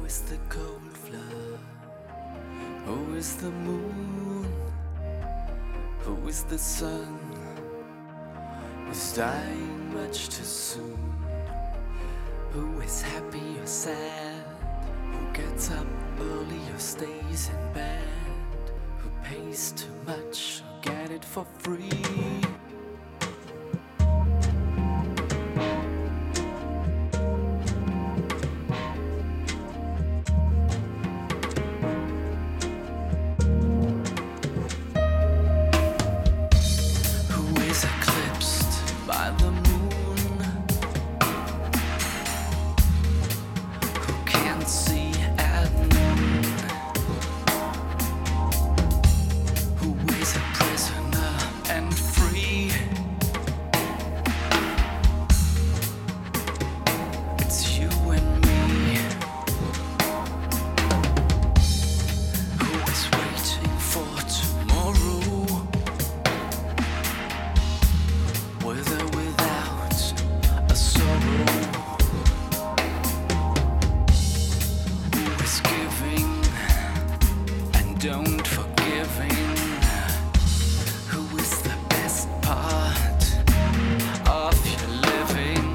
Who is the cold flood? Who is the moon? Who is the sun? Who's dying much too soon? Who is happy or sad? Who gets up early or stays in bed? Who pays too much or get it for free? By the moon, who can't see at noon, who is a prisoner and free. It's you and me. Who is waiting for tomorrow? With or without a sorrow? Who is giving and don't forgiving? Who is the best part of your living?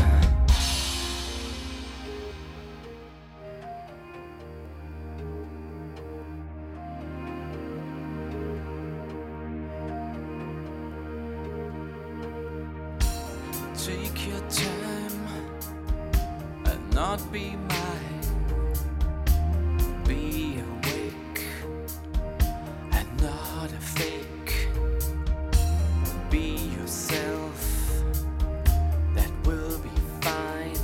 Take your time and not be mine. Be awake and not a fake. Be yourself, that will be fine.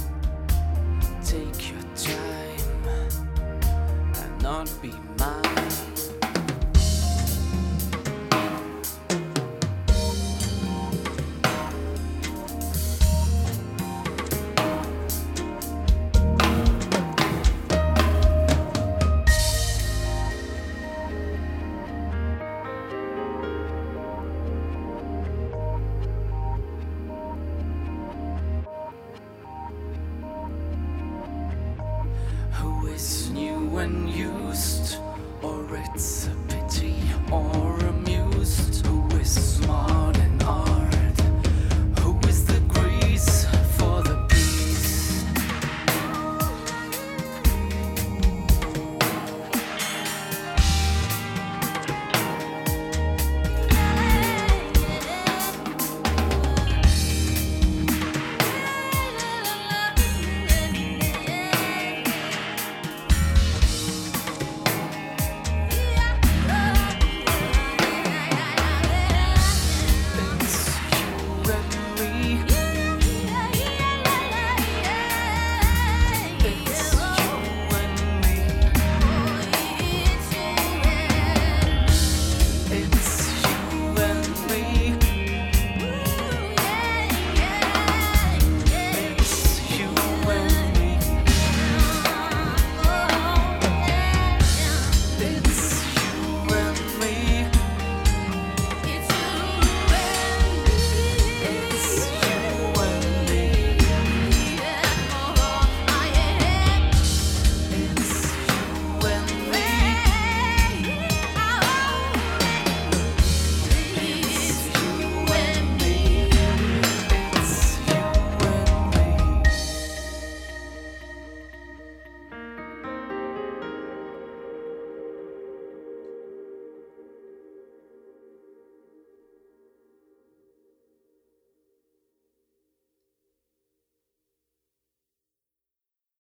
Take your time and not be mine. Who is new and used, or it's a pity or amused?